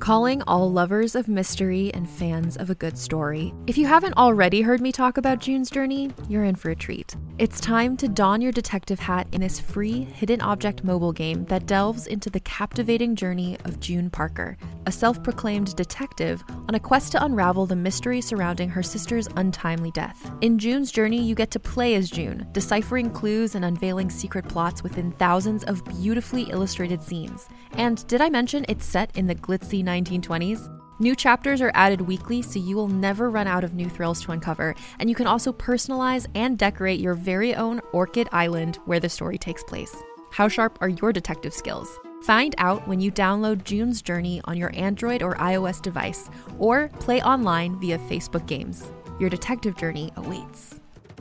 Calling all lovers of mystery and fans of a good story. If you haven't already heard me talk about June's Journey, you're in for a treat. It's time to don your detective hat in this free hidden object mobile game that delves into the captivating journey of June Parker, a self-proclaimed detective on a quest to unravel the mystery surrounding her sister's untimely death. In June's Journey, you get to play as June, deciphering clues and unveiling secret plots within thousands of beautifully illustrated scenes. And did I mention it's set in the glitzy 1920s? New chapters are added weekly, so you will never run out of new thrills to uncover, and you can also personalize and decorate your very own Orchid Island where the story takes place. How sharp are your detective skills? Find out when you download June's Journey on your Android or iOS device, or play online via Facebook Games. Your detective journey awaits.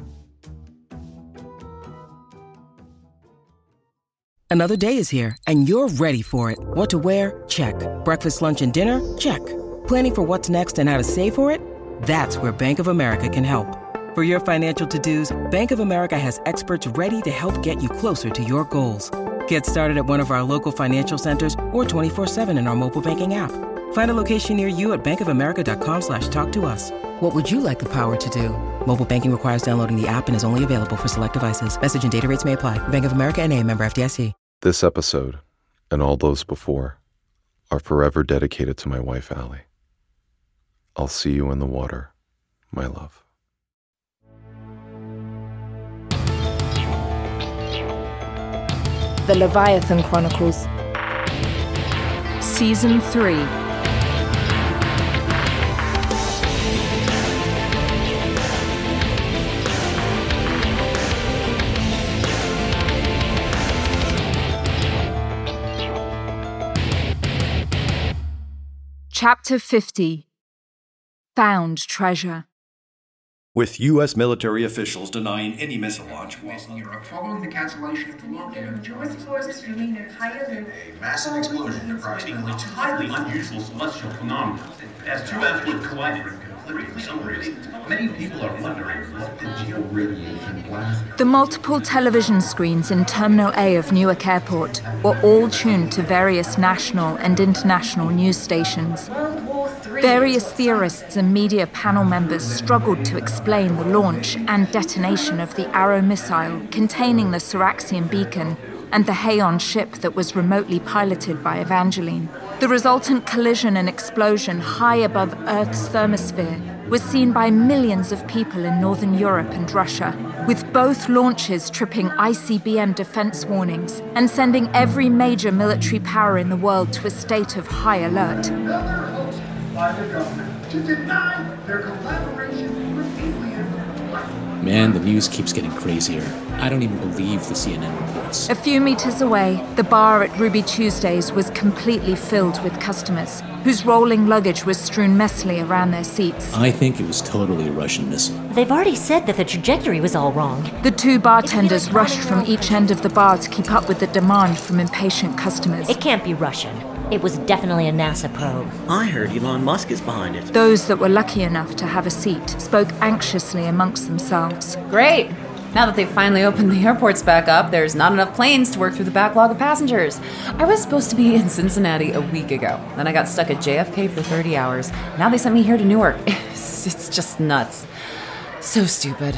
Another day is here, and you're ready for it. What to wear? Check. Breakfast, lunch, and dinner? Check. Planning for what's next and how to save for it? That's where Bank of America can help. For your financial to-dos, Bank of America has experts ready to help get you closer to your goals. Get started at one of our local financial centers or 24/7 in our mobile banking app. Find a location near you at bankofamerica.com/talktous. What would you like the power to do? Mobile banking requires downloading the app and is only available for select devices. Message and data rates may apply. Bank of America N.A., member FDIC. This episode, and all those before, are forever dedicated to my wife, Allie. I'll see you in the water, my love. The Leviathan Chronicles. Season 3. Chapter 50. Found Treasure. With U.S. military officials denying any missile launch in Europe following the cancellation of the lockdown. Joint forces remain at higher than A massive explosion approximately highly unusual celestial phenomenon. As two asteroids collided, completely unreal. Many people are wondering what the georadiation blast. The multiple television screens in Terminal A of Newark Airport were all tuned to various national and international news stations. World War III. Various theorists and media panel members struggled to explain the launch and detonation of the Arrow missile containing the Syraxian beacon and the Haon ship that was remotely piloted by Evangeline. The resultant collision and explosion high above Earth's thermosphere was seen by millions of people in Northern Europe and Russia, with both launches tripping ICBM defense warnings and sending every major military power in the world to a state of high alert. Another hoax by the government to deny their collaboration with alien. Man, the news keeps getting crazier. I don't even believe the CNN reports. A few meters away, the bar at Ruby Tuesdays was completely filled with customers, whose rolling luggage was strewn messily around their seats. I think it was totally a Russian missile. They've already said that the trajectory was all wrong. The two bartenders rushed from each end of the bar to keep up with the demand from impatient customers. It can't be Russian. It was definitely a NASA probe. I heard Elon Musk is behind it. Those that were lucky enough to have a seat spoke anxiously amongst themselves. Great! Now that they've finally opened the airports back up, there's not enough planes to work through the backlog of passengers. I was supposed to be in Cincinnati a week ago. Then I got stuck at JFK for 30 hours. Now they sent me here to Newark. It's just nuts. So stupid.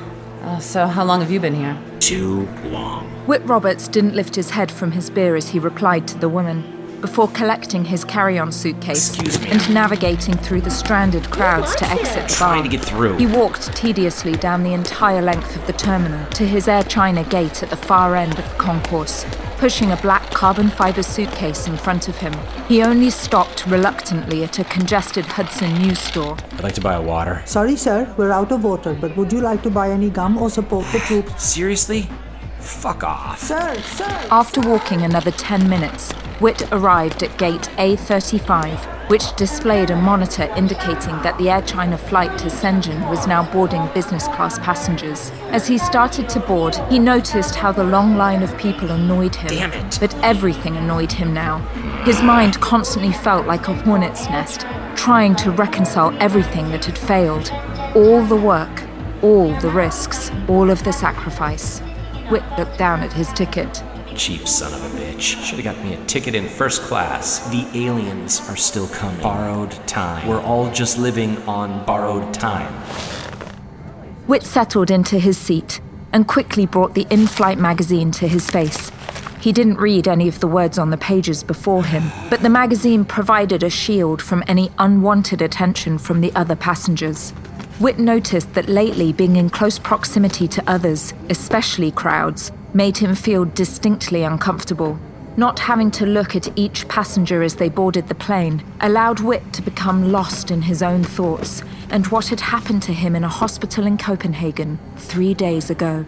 So how long have you been here? Too long. Whit Roberts didn't lift his head from his beer as he replied to the woman, before collecting his carry-on suitcase and navigating through the stranded crowds to exit the bar. Trying to get through. He walked tediously down the entire length of the terminal to his Air China gate at the far end of the concourse, pushing a black carbon fiber suitcase in front of him. He only stopped reluctantly at a congested Hudson news store. I'd like to buy a water. Sorry, sir, we're out of water, but would you like to buy any gum or support the troops? Seriously? Fuck off. Sir! After walking another 10 minutes, Whit arrived at gate A35, which displayed a monitor indicating that the Air China flight to Shenzhen was now boarding business class passengers. As he started to board, he noticed how the long line of people annoyed him. Damn it. But everything annoyed him now. His mind constantly felt like a hornet's nest, trying to reconcile everything that had failed. All the work, all the risks, all of the sacrifice. Whit looked down at his ticket. cheap son of a bitch. Should've got me a ticket in first class. The aliens are still coming. Borrowed time. We're all just living on borrowed time. Whit settled into his seat and quickly brought the in-flight magazine to his face. He didn't read any of the words on the pages before him, but the magazine provided a shield from any unwanted attention from the other passengers. Whit noticed that lately being in close proximity to others, especially crowds, made him feel distinctly uncomfortable. Not having to look at each passenger as they boarded the plane allowed Whit to become lost in his own thoughts and what had happened to him in a hospital in Copenhagen 3 days ago.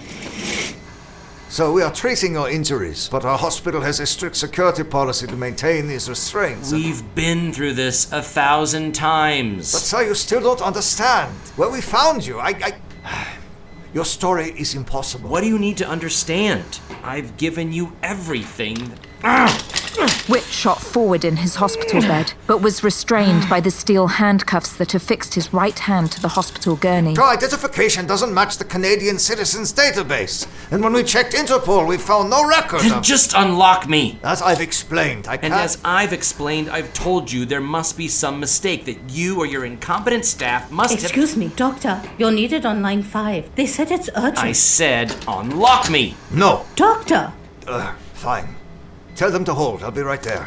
So we are treating your injuries, but our hospital has a strict security policy to maintain these restraints. We've been through this 1,000 times. But sir, you still don't understand. Where we found you, Your story is impossible. What do you need to understand? I've given you everything. Whit shot forward in his hospital bed, but was restrained by the steel handcuffs that affixed his right hand to the hospital gurney. Your identification doesn't match the Canadian Citizens Database. And when we checked Interpol, we found no record Then of... just unlock me! As I've explained, I can't... And as I've explained, I've told you there must be some mistake, that you or your incompetent staff must Excuse me, Doctor. You're needed on line 5. They said it's urgent. I said unlock me! No. Doctor! Fine. Tell them to hold. I'll be right there.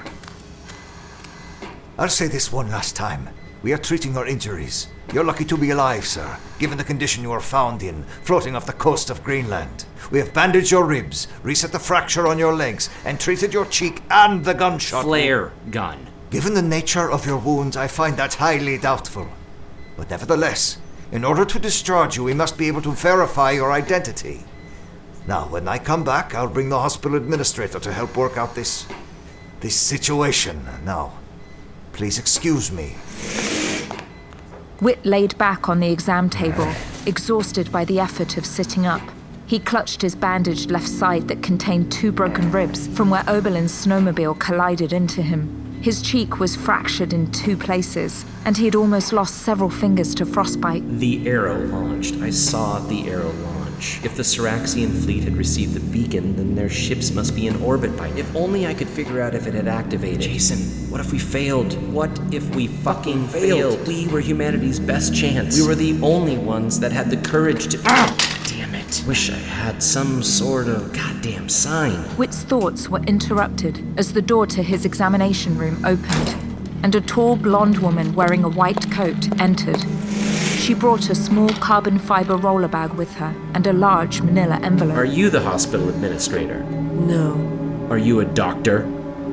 I'll say this one last time. We are treating your injuries. You're lucky to be alive, sir, given the condition you were found in, floating off the coast of Greenland. We have bandaged your ribs, reset the fracture on your legs, and treated your cheek and the gunshot. Flare gun. Given the nature of your wounds, I find that highly doubtful. But nevertheless, in order to discharge you, we must be able to verify your identity. Now, when I come back, I'll bring the hospital administrator to help work out this situation. Now, please excuse me. Whit laid back on the exam table, exhausted by the effort of sitting up. He clutched his bandaged left side that contained 2 broken ribs from where Oberlin's snowmobile collided into him. His cheek was fractured in 2 places, and he had almost lost several fingers to frostbite. The Arrow launched. I saw the Arrow launch. If the Syraxian fleet had received the beacon, then their ships must be in orbit by now. If only I could figure out if it had activated. Jason, what if we failed? What if we fucking failed? We were humanity's best chance. We were the only ones that had the courage to... Damn it. Wish I had some sort of goddamn sign. Whit's thoughts were interrupted as the door to his examination room opened, and a tall blonde woman wearing a white coat entered. She brought a small carbon fiber roller bag with her and a large manila envelope. Are you the hospital administrator? No. Are you a doctor?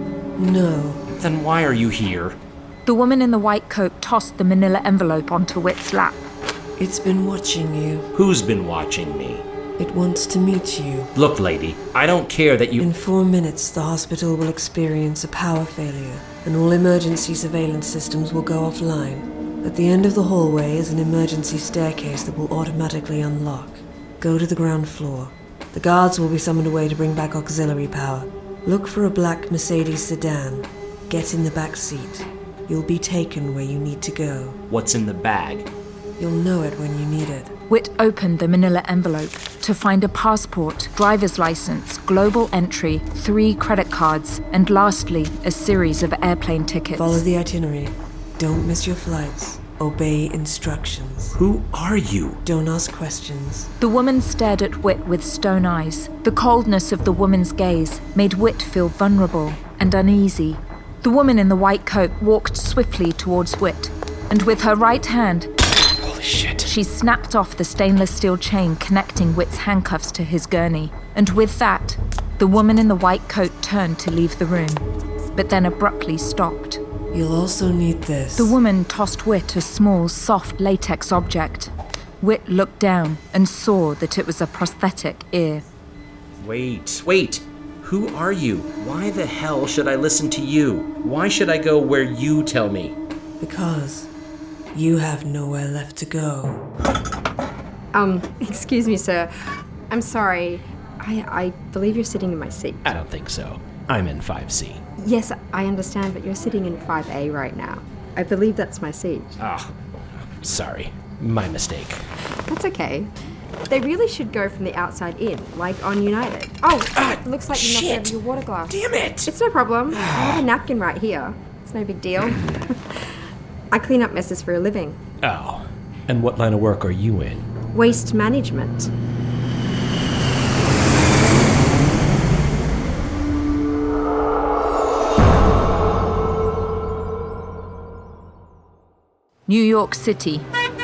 No. Then why are you here? The woman in the white coat tossed the manila envelope onto Whit's lap. It's been watching you. Who's been watching me? It wants to meet you. Look, lady, I don't care that you... In 4 minutes, the hospital will experience a power failure, and all emergency surveillance systems will go offline. At the end of the hallway is an emergency staircase that will automatically unlock. Go to the ground floor. The guards will be summoned away to bring back auxiliary power. Look for a black Mercedes sedan. Get in the back seat. You'll be taken where you need to go. What's in the bag? You'll know it when you need it. Whit opened the manila envelope to find a passport, driver's license, global entry, 3 credit cards, and lastly, a series of airplane tickets. Follow the itinerary. Don't miss your flights. Obey instructions. Who are you? Don't ask questions. The woman stared at Whit with stone eyes. The coldness of the woman's gaze made Whit feel vulnerable and uneasy. The woman in the white coat walked swiftly towards Whit, and with her right hand, holy shit, she snapped off the stainless steel chain connecting Whit's handcuffs to his gurney. And with that, the woman in the white coat turned to leave the room, but then abruptly stopped. You'll also need this. The woman tossed Whit a small, soft latex object. Whit looked down and saw that it was a prosthetic ear. Wait. Who are you? Why the hell should I listen to you? Why should I go where you tell me? Because you have nowhere left to go. Excuse me, sir. I'm sorry. I believe you're sitting in my seat. I don't think so. I'm in 5C. Yes, I understand, but you're sitting in 5A right now. I believe that's my seat. Sorry. My mistake. That's okay. They really should go from the outside in, like on United. Oh, looks like you knocked over your water glass. Damn it! It's no problem. I have a napkin right here. It's no big deal. I clean up messes for a living. Oh. And what line of work are you in? Waste management. New York City.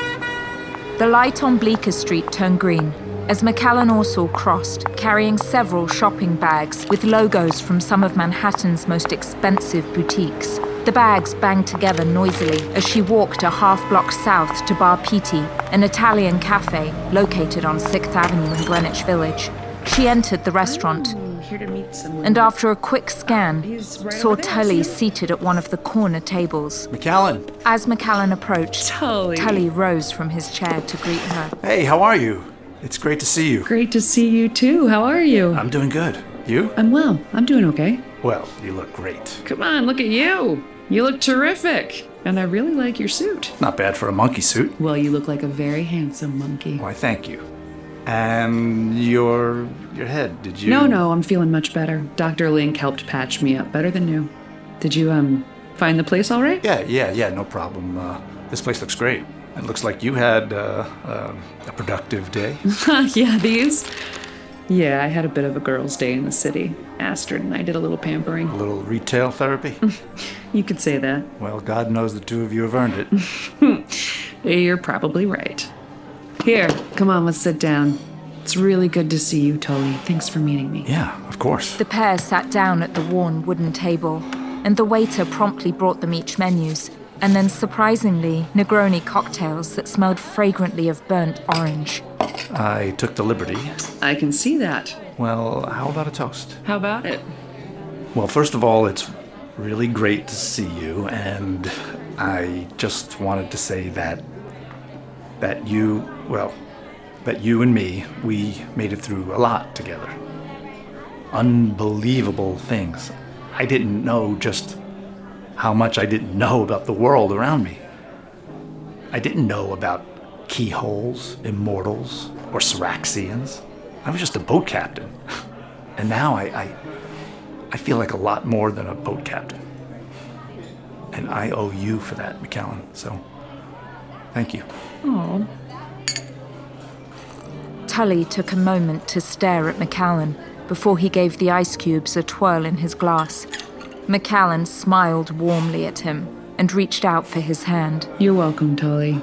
The light on Bleecker Street turned green as McAllen Orsall crossed, carrying several shopping bags with logos from some of Manhattan's most expensive boutiques. The bags banged together noisily as she walked a half-block south to Bar Pitti, an Italian cafe located on 6th Avenue in Greenwich Village. She entered the restaurant, Here to meet someone. and after a quick scan, right saw over there, Tully see? seated at one of the corner tables. McAllen. As McAllen approached, Tully rose from his chair to greet her. Hey, how are you? It's great to see you. Great to see you too. How are you? I'm doing good. You? I'm well. I'm doing okay. Well, you look great. Come on, look at you. You look terrific. And I really like your suit. Not bad for a monkey suit. Well, you look like a very handsome monkey. Why, thank you. And your head, did you? No, I'm feeling much better. Dr. Link helped patch me up better than new. Did you, find the place all right? Yeah, no problem. This place looks great. It looks like you had a productive day. Yeah, these? Yeah, I had a bit of a girl's day in the city. Astrid and I did a little pampering. A little retail therapy? You could say that. Well, God knows the two of you have earned it. You're probably right. Here, come on, let's sit down. It's really good to see you, Tully. Thanks for meeting me. Yeah, of course. The pair sat down at the worn wooden table, and the waiter promptly brought them each menus, and then surprisingly, Negroni cocktails that smelled fragrantly of burnt orange. I took the liberty. I can see that. Well, how about a toast? How about it? Well, first of all, it's really great to see you, and I just wanted to say that you and me, we made it through a lot together. Unbelievable things. I didn't know just how much I didn't know about the world around me. I didn't know about keyholes, immortals, or Syraxians. I was just a boat captain. And now I feel like a lot more than a boat captain. And I owe you for that, McAllen. So, thank you. Oh. Tully took a moment to stare at McAllen before he gave the ice cubes a twirl in his glass. McAllen smiled warmly at him and reached out for his hand. You're welcome, Tully.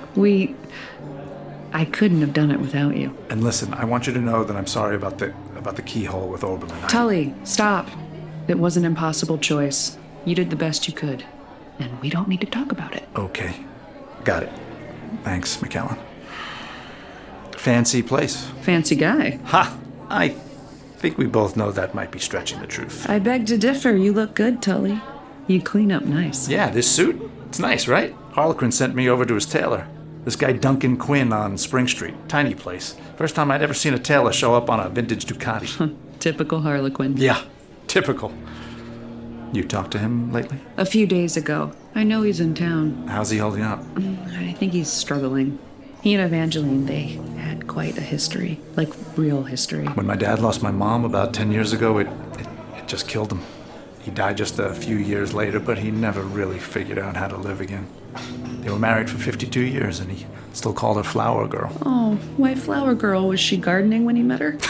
I couldn't have done it without you. And listen, I want you to know that I'm sorry about the keyhole with Oberlin. Tully, stop. It was an impossible choice. You did the best you could. And we don't need to talk about it. Okay. Got it. Thanks, McAllen. Fancy place. Fancy guy. Ha! I think we both know that might be stretching the truth. I beg to differ. You look good, Tully. You clean up nice. Yeah, this suit? It's nice, right? Harlequin sent me over to his tailor. This guy Duncan Quinn on Spring Street. Tiny place. First time I'd ever seen a tailor show up on a vintage Ducati. Typical Harlequin. Yeah, typical. You talked to him lately? A few days ago. I know he's in town. How's he holding up? I think he's struggling. He and Evangeline, they had quite a history. Like, real history. When my dad lost my mom about 10 years ago, it just killed him. He died just a few years later, but he never really figured out how to live again. They were married for 52 years, and he still called her Flower Girl. Oh, why Flower Girl? Was she gardening when he met her?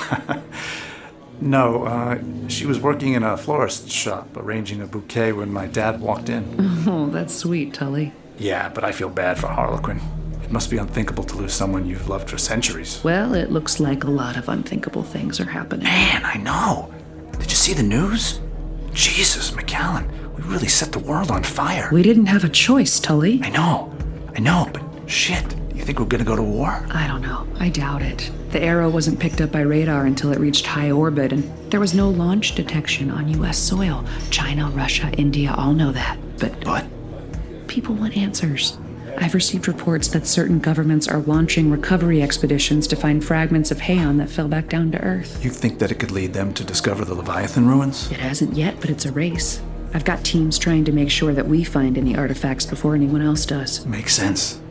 No, she was working in a florist's shop, arranging a bouquet when my dad walked in. Oh, that's sweet, Tully. Yeah, but I feel bad for Harlequin. It must be unthinkable to lose someone you've loved for centuries. Well, it looks like a lot of unthinkable things are happening. Man, I know. Did you see the news? Jesus, McAllen, we really set the world on fire. We didn't have a choice, Tully. I know, but shit, you think we're gonna go to war? I don't know. I doubt it. The Arrow wasn't picked up by radar until it reached high orbit, and there was no launch detection on U.S. soil. China, Russia, India all know that. But people want answers. I've received reports that certain governments are launching recovery expeditions to find fragments of Heian that fell back down to Earth. You think that it could lead them to discover the Leviathan ruins? It hasn't yet, but it's a race. I've got teams trying to make sure that we find any artifacts before anyone else does. Makes sense.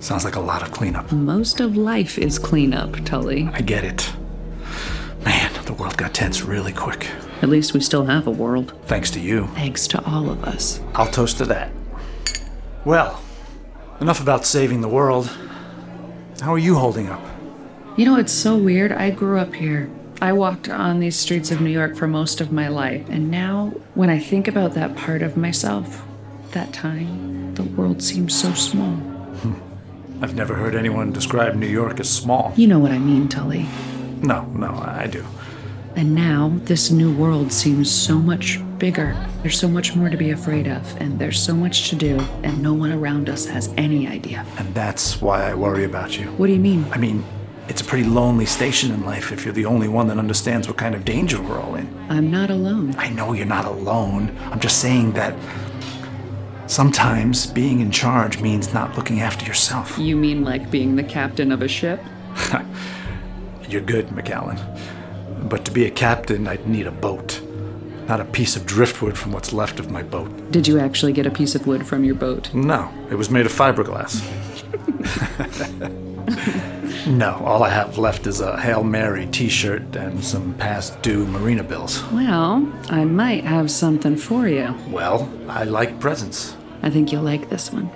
Sounds like a lot of cleanup. Most of life is cleanup, Tully. I get it. Man, the world got tense really quick. At least we still have a world. Thanks to you. Thanks to all of us. I'll toast to that. Well, enough about saving the world. How are you holding up? You know, it's so weird. I grew up here. I walked on these streets of New York for most of my life. And now, when I think about that part of myself, that time, the world seems so small. I've never heard anyone describe New York as small. You know what I mean, Tully. No, I do. And now, this new world seems so much bigger. There's so much more to be afraid of, and there's so much to do, and no one around us has any idea. And that's why I worry about you. What do you mean? I mean, it's a pretty lonely station in life if you're the only one that understands what kind of danger we're all in. I'm not alone. I know you're not alone. I'm just saying that sometimes being in charge means not looking after yourself. You mean like being the captain of a ship? You're good, McAllen. But to be a captain, I'd need a boat. Not a piece of driftwood from what's left of my boat. Did you actually get a piece of wood from your boat? No, it was made of fiberglass. No, all I have left is a Hail Mary t-shirt and some past due Marina bills. Well, I might have something for you. Well, I like presents. I think you'll like this one.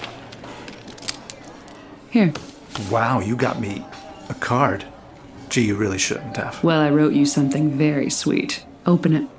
Here. Wow, you got me a card. Gee, you really shouldn't have. Well, I wrote you something very sweet. Open it.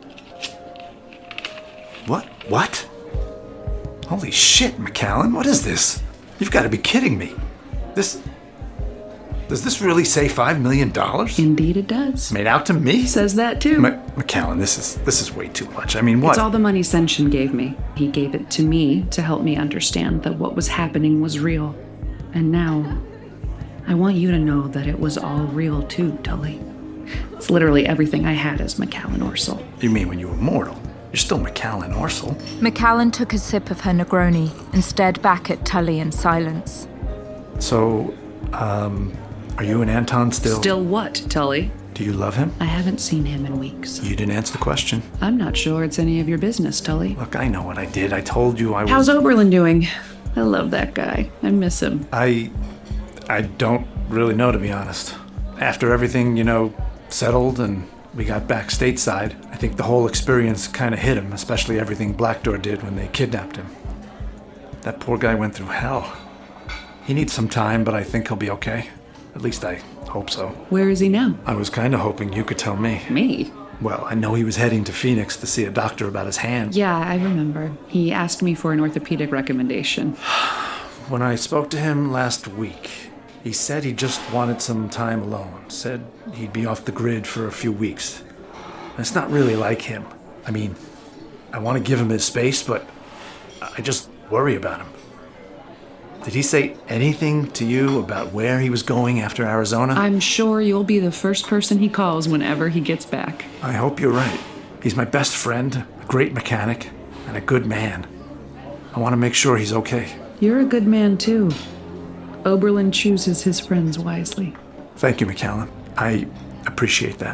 What? Holy shit, McAllen, what is this? You've got to be kidding me. Does this really say $5 million? Indeed it does. Made out to me? Says that too. McAllen, this is way too much. I mean, what? It's all the money Senshin gave me. He gave it to me to help me understand that what was happening was real. And now, I want you to know that it was all real too, Tully. It's literally everything I had as McAllen Orsel. You mean when you were mortal? You're still McAllen Orsel. McAllen took a sip of her Negroni and stared back at Tully in silence. So, are you and Anton still... Still what, Tully? Do you love him? I haven't seen him in weeks. You didn't answer the question. I'm not sure it's any of your business, Tully. Look, I know what I did. I told you I was... How's Oberlin doing? I love that guy. I miss him. I don't really know, to be honest. After everything, settled and we got back stateside, I think the whole experience kind of hit him, especially everything Blackdoor did when they kidnapped him. That poor guy went through hell. He needs some time, but I think he'll be okay. At least I hope so. Where is he now? I was kind of hoping you could tell me. Me? Well, I know he was heading to Phoenix to see a doctor about his hand. Yeah, I remember. He asked me for an orthopedic recommendation. When I spoke to him last week, he said he just wanted some time alone. Said he'd be off the grid for a few weeks. It's not really like him. I mean, I want to give him his space, but I just worry about him. Did he say anything to you about where he was going after Arizona? I'm sure you'll be the first person he calls whenever he gets back. I hope you're right. He's my best friend, a great mechanic, and a good man. I want to make sure he's okay. You're a good man, too. Oberlin chooses his friends wisely. Thank you, McAllen. I appreciate that.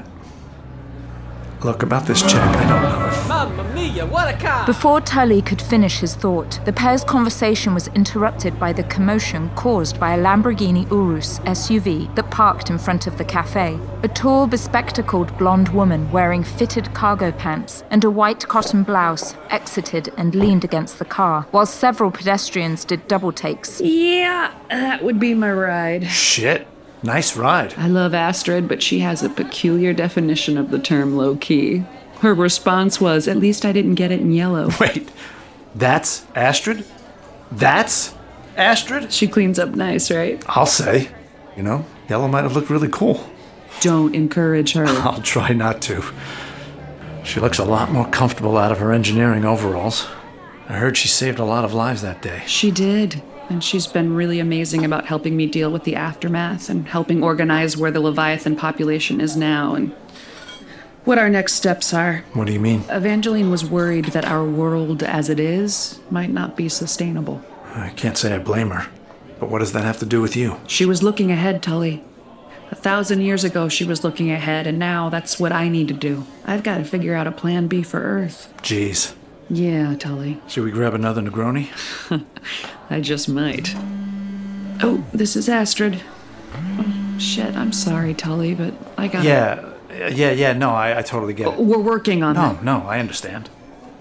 Look, about this check, I don't know if... Mamma mia, what a car! Before Tully could finish his thought, the pair's conversation was interrupted by the commotion caused by a Lamborghini Urus SUV that parked in front of the cafe. A tall, bespectacled blonde woman wearing fitted cargo pants and a white cotton blouse exited and leaned against the car, while several pedestrians did double takes. Yeah, that would be my ride. Shit. Nice ride. I love Astrid, but she has a peculiar definition of the term low-key. Her response was, at least I didn't get it in yellow. Wait, that's Astrid? That's Astrid? She cleans up nice, right? I'll say. Yellow might have looked really cool. Don't encourage her. I'll try not to. She looks a lot more comfortable out of her engineering overalls. I heard she saved a lot of lives that day. She did. And she's been really amazing about helping me deal with the aftermath and helping organize where the Leviathan population is now and what our next steps are. What do you mean? Evangeline was worried that our world as it is might not be sustainable. I can't say I blame her. But what does that have to do with you? She was looking ahead, Tully. 1,000 years ago, she was looking ahead, and now that's what I need to do. I've got to figure out a plan B for Earth. Jeez. Yeah, Tully. Should we grab another Negroni? I just might. Oh, this is Astrid. Oh, shit, I'm sorry, Tully, but I gotta... Yeah, no, I totally get it. We're working on that. No, I understand.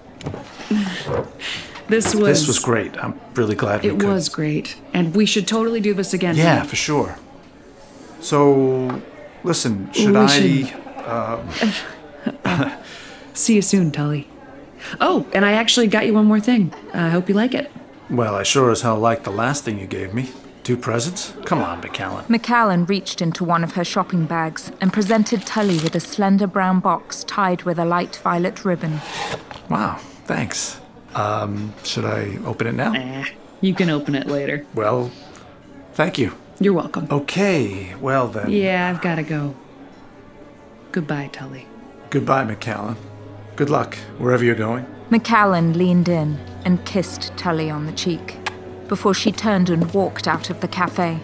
This was great. I'm really glad we could. It was great. And we should totally do this again. Yeah, for sure. So, listen, should See you soon, Tully. Oh, and I actually got you one more thing. I hope you like it. Well, I sure as hell liked the last thing you gave me. 2 presents? Come on, McCallan. McCallan reached into one of her shopping bags and presented Tully with a slender brown box tied with a light violet ribbon. Wow, thanks. Should I open it now? You can open it later. Well, thank you. You're welcome. Okay, well then. Yeah, I've gotta go. Goodbye, Tully. Goodbye, McCallan. Good luck, wherever you're going. McCallan leaned in and kissed Tully on the cheek before she turned and walked out of the cafe.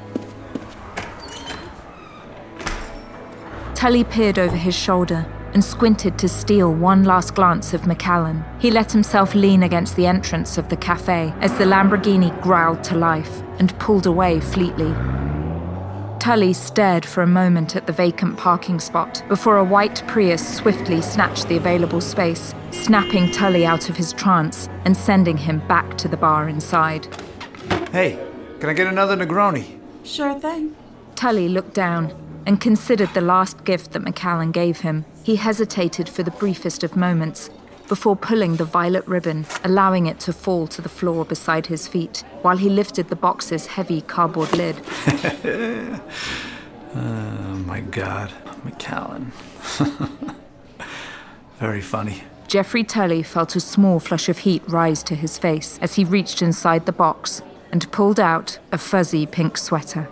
Tully peered over his shoulder and squinted to steal one last glance of McCallan. He let himself lean against the entrance of the cafe as the Lamborghini growled to life and pulled away fleetly. Tully stared for a moment at the vacant parking spot before a white Prius swiftly snatched the available space, snapping Tully out of his trance and sending him back to the bar inside. Hey, can I get another Negroni? Sure thing. Tully looked down and considered the last gift that McCallan gave him. He hesitated for the briefest of moments before pulling the violet ribbon, allowing it to fall to the floor beside his feet while he lifted the box's heavy cardboard lid. Oh my God, McCallan. Very funny. Jeffrey Tully felt a small flush of heat rise to his face as he reached inside the box and pulled out a fuzzy pink sweater.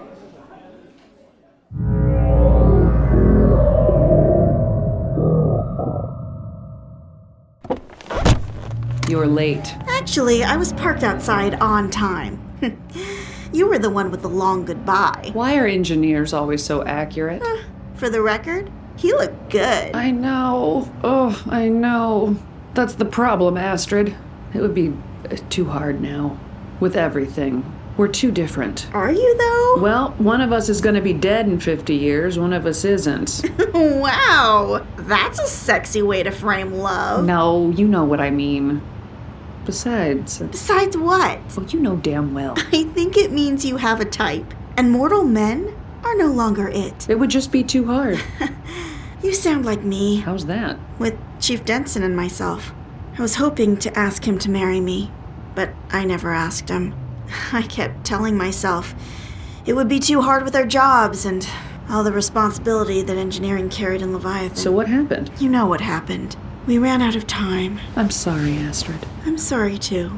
You're late. Actually, I was parked outside on time. You were the one with the long goodbye. Why are engineers always so accurate? For the record, he looked good. I know. Oh, I know. That's the problem, Astrid. It would be too hard now. With everything. We're too different. Are you, though? Well, one of us is going to be dead in 50 years, one of us isn't. Wow, that's a sexy way to frame love. No, you know what I mean. Besides... Besides what? Oh, you know damn well. I think it means you have a type, and mortal men are no longer it. It would just be too hard. You sound like me. How's that? With Chief Denson and myself. I was hoping to ask him to marry me, but I never asked him. I kept telling myself it would be too hard with our jobs and all the responsibility that engineering carried in Leviathan. So what happened? You know what happened. We ran out of time. I'm sorry, Astrid. I'm sorry, too.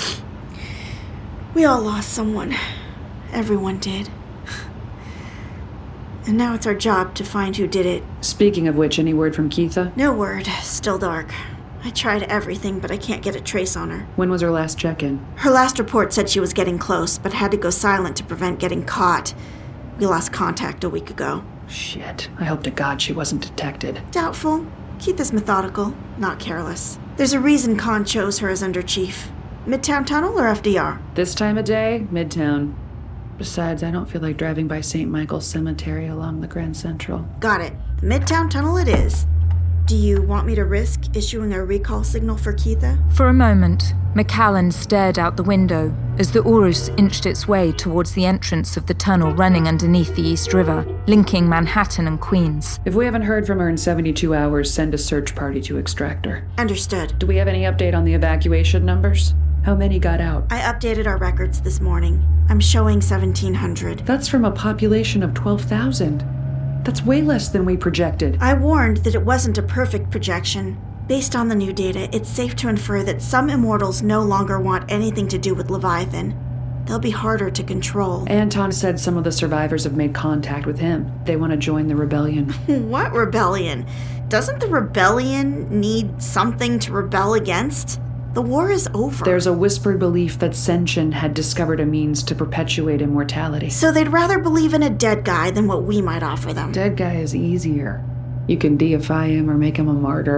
We all lost someone. Everyone did. And now it's our job to find who did it. Speaking of which, any word from Keitha? No word. Still dark. I tried everything, but I can't get a trace on her. When was her last check-in? Her last report said she was getting close, but had to go silent to prevent getting caught. We lost contact a week ago. Shit. I hope to God she wasn't detected. Doubtful. Keitha's methodical, not careless. There's a reason Khan chose her as under chief. Midtown Tunnel or FDR? This time of day, Midtown. Besides, I don't feel like driving by St. Michael's Cemetery along the Grand Central. Got it. The Midtown Tunnel it is. Do you want me to risk issuing a recall signal for Keitha? For a moment, McCallan stared out the window as the Urus inched its way towards the entrance of the tunnel running underneath the East River, linking Manhattan and Queens. If we haven't heard from her in 72 hours, send a search party to extract her. Understood. Do we have any update on the evacuation numbers? How many got out? I updated our records this morning. I'm showing 1,700. That's from a population of 12,000. That's way less than we projected. I warned that it wasn't a perfect projection. Based on the new data, it's safe to infer that some immortals no longer want anything to do with Leviathan. They'll be harder to control. Anton said some of the survivors have made contact with him. They want to join the rebellion. What rebellion? Doesn't the rebellion need something to rebel against? The war is over. There's a whispered belief that Senshin had discovered a means to perpetuate immortality. So they'd rather believe in a dead guy than what we might offer them. Dead guy is easier. You can deify him or make him a martyr.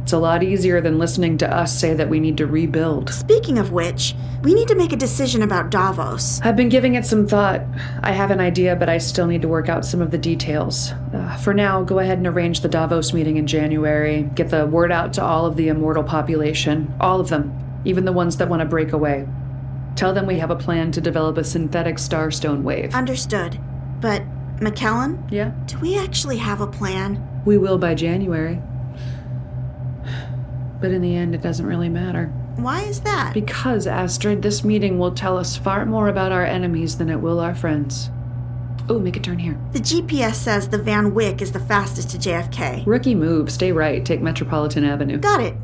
It's a lot easier than listening to us say that we need to rebuild. Speaking of which, we need to make a decision about Davos. I've been giving it some thought. I have an idea, but I still need to work out some of the details. For now, go ahead and arrange the Davos meeting in January. Get the word out to all of the immortal population. All of them. Even the ones that want to break away. Tell them we have a plan to develop a synthetic starstone wave. Understood. But, McKellen? Yeah? Do we actually have a plan? We will by January. But in the end, it doesn't really matter. Why is that? Because, Astrid, this meeting will tell us far more about our enemies than it will our friends. Oh, make a turn here. The GPS says the Van Wyck is the fastest to JFK. Rookie move. Stay right. Take Metropolitan Avenue. Got it.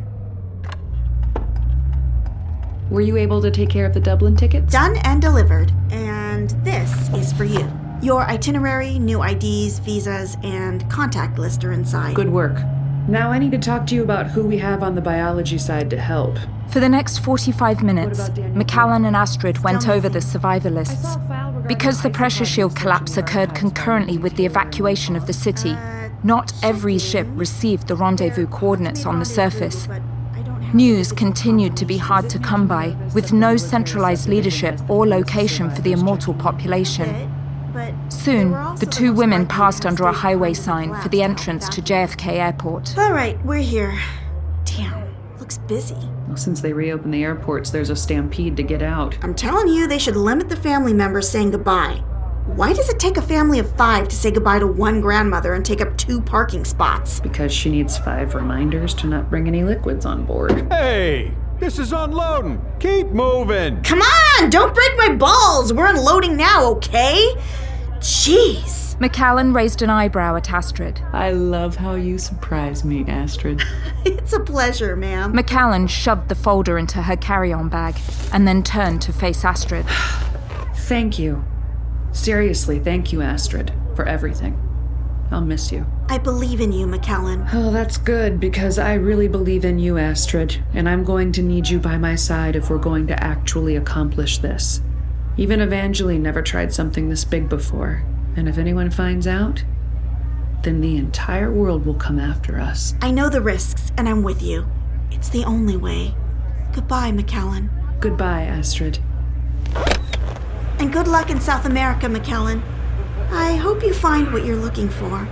Were you able to take care of the Dublin tickets? Done and delivered. And this is for you. Your itinerary, new IDs, visas, and contact list are inside. Good work. Now I need to talk to you about who we have on the biology side to help. For the next 45 minutes, McKellen and Astrid went over the survivor lists. Because the pressure shield collapse occurred concurrently with the evacuation of the city, not every ship received the rendezvous coordinates on the surface. News continued to be hard to come by, with no centralized leadership or location for the immortal population. Soon, the two women passed under a highway sign for the entrance to JFK Airport. All right, we're here. Damn, looks busy. Well, since they reopened the airports, there's a stampede to get out. I'm telling you, they should limit the family members saying goodbye. Why does it take a family of 5 to say goodbye to one grandmother and take up 2 parking spots? Because she needs 5 reminders to not bring any liquids on board. Hey! This is unloading! Keep moving! Come on! Don't break my balls! We're unloading now, okay? Jeez. McKellen raised an eyebrow at Astrid. I love how you surprise me, Astrid. It's a pleasure, ma'am. McKellen shoved the folder into her carry-on bag and then turned to face Astrid. Thank you. Seriously, thank you, Astrid, for everything. I'll miss you. I believe in you, McKellen. Oh, that's good, because I really believe in you, Astrid, and I'm going to need you by my side if we're going to actually accomplish this. Even Evangeline never tried something this big before, and if anyone finds out, then the entire world will come after us. I know the risks, and I'm with you. It's the only way. Goodbye, McKellen. Goodbye, Astrid. And good luck in South America, McKellen. I hope you find what you're looking for.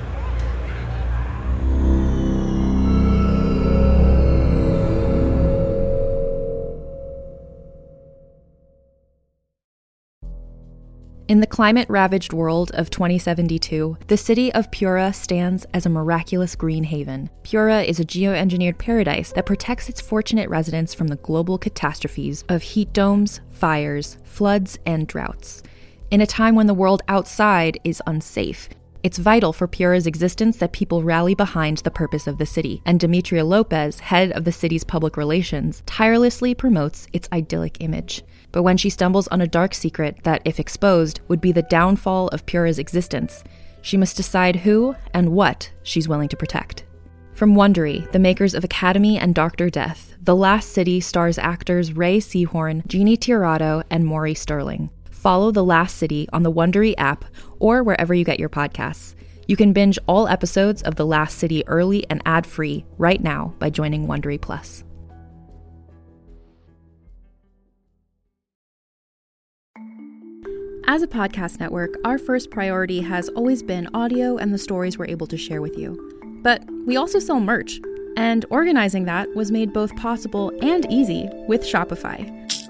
In the climate-ravaged world of 2072, the city of Pura stands as a miraculous green haven. Pura is a geoengineered paradise that protects its fortunate residents from the global catastrophes of heat domes, fires, floods, and droughts. In a time when the world outside is unsafe, it's vital for Pura's existence that people rally behind the purpose of the city, and Demetria Lopez, head of the city's public relations, tirelessly promotes its idyllic image. But when she stumbles on a dark secret that, if exposed, would be the downfall of Pura's existence, she must decide who and what she's willing to protect. From Wondery, the makers of Academy and Dr. Death, The Last City stars actors Ray Seahorn, Jeannie Tirado, and Maury Sterling. Follow The Last City on the Wondery app or wherever you get your podcasts. You can binge all episodes of The Last City early and ad-free right now by joining Wondery Plus. As a podcast network, our first priority has always been audio and the stories we're able to share with you. But we also sell merch, and organizing that was made both possible and easy with Shopify.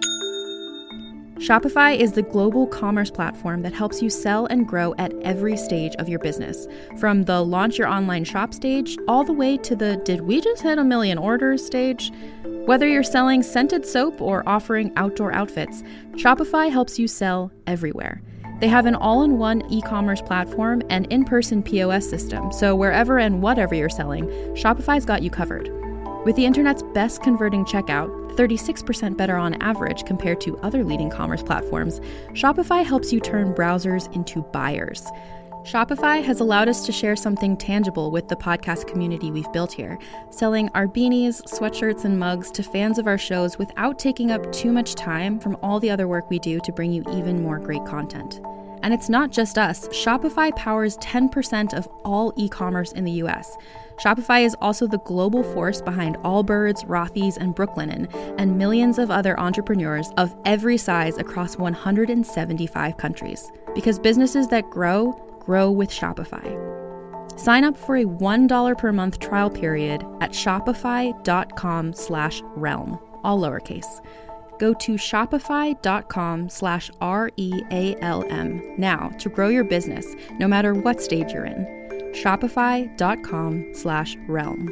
Shopify is the global commerce platform that helps you sell and grow at every stage of your business, from the launch your online shop stage all the way to the did we just hit 1 million orders stage. Whether you're selling scented soap or offering outdoor outfits, Shopify helps you sell everywhere. They have an all-in-one e-commerce platform and in-person POS system, so wherever and whatever you're selling, Shopify's got you covered. With the internet's best converting checkout, 36% better on average compared to other leading commerce platforms, Shopify helps you turn browsers into buyers. Shopify has allowed us to share something tangible with the podcast community we've built here, selling our beanies, sweatshirts, and mugs to fans of our shows without taking up too much time from all the other work we do to bring you even more great content. And it's not just us. Shopify powers 10% of all e-commerce in the US. Shopify is also the global force behind Allbirds, Rothy's, and Brooklinen, and millions of other entrepreneurs of every size across 175 countries. Because businesses that grow with Shopify. Sign up for a $1 per month trial period at shopify.com/realm, all lowercase. Go to shopify.com/REALM now to grow your business, no matter what stage you're in. Shopify.com/realm.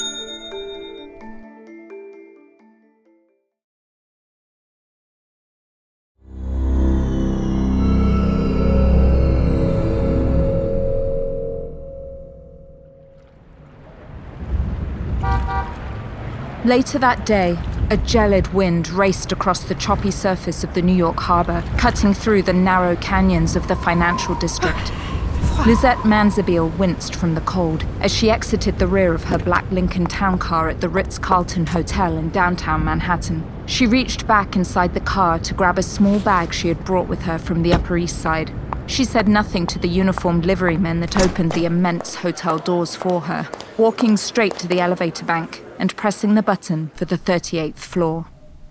Later that day, a gelid wind raced across the choppy surface of the New York harbor, cutting through the narrow canyons of the financial district. Lisette Manzabil winced from the cold as she exited the rear of her black Lincoln town car at the Ritz-Carlton Hotel in downtown Manhattan. She reached back inside the car to grab a small bag she had brought with her from the Upper East Side. She said nothing to the uniformed liverymen that opened the immense hotel doors for her, walking straight to the elevator bank and pressing the button for the 38th floor.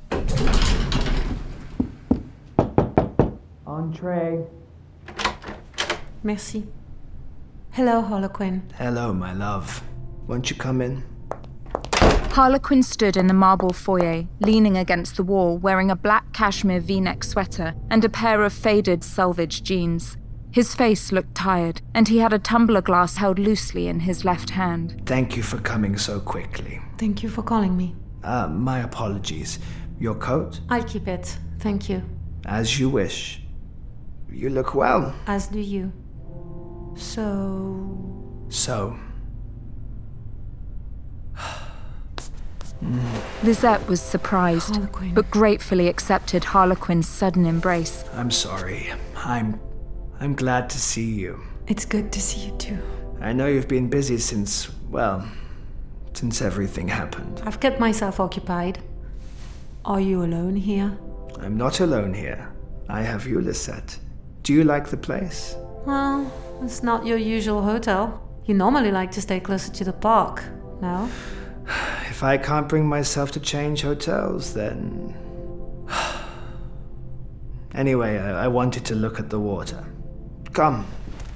Entree. Merci. Hello, Harlequin. Hello, my love. Won't you come in? Harlequin stood in the marble foyer, leaning against the wall, wearing a black cashmere V-neck sweater and a pair of faded selvage jeans. His face looked tired, and he had a tumbler glass held loosely in his left hand. Thank you for coming so quickly. Thank you for calling me. My apologies. Your coat? I'll keep it. Thank you. As you wish. You look well. As do you. So... Lisette was surprised, but gratefully accepted Harlequin's sudden embrace. I'm sorry. I'm glad to see you. It's good to see you too. I know you've been busy since everything happened. I've kept myself occupied. Are you alone here? I'm not alone here. I have you, Lisette. Do you like the place? Well, it's not your usual hotel. You normally like to stay closer to the park, no? If I can't bring myself to change hotels, then... Anyway, I wanted to look at the water. Come.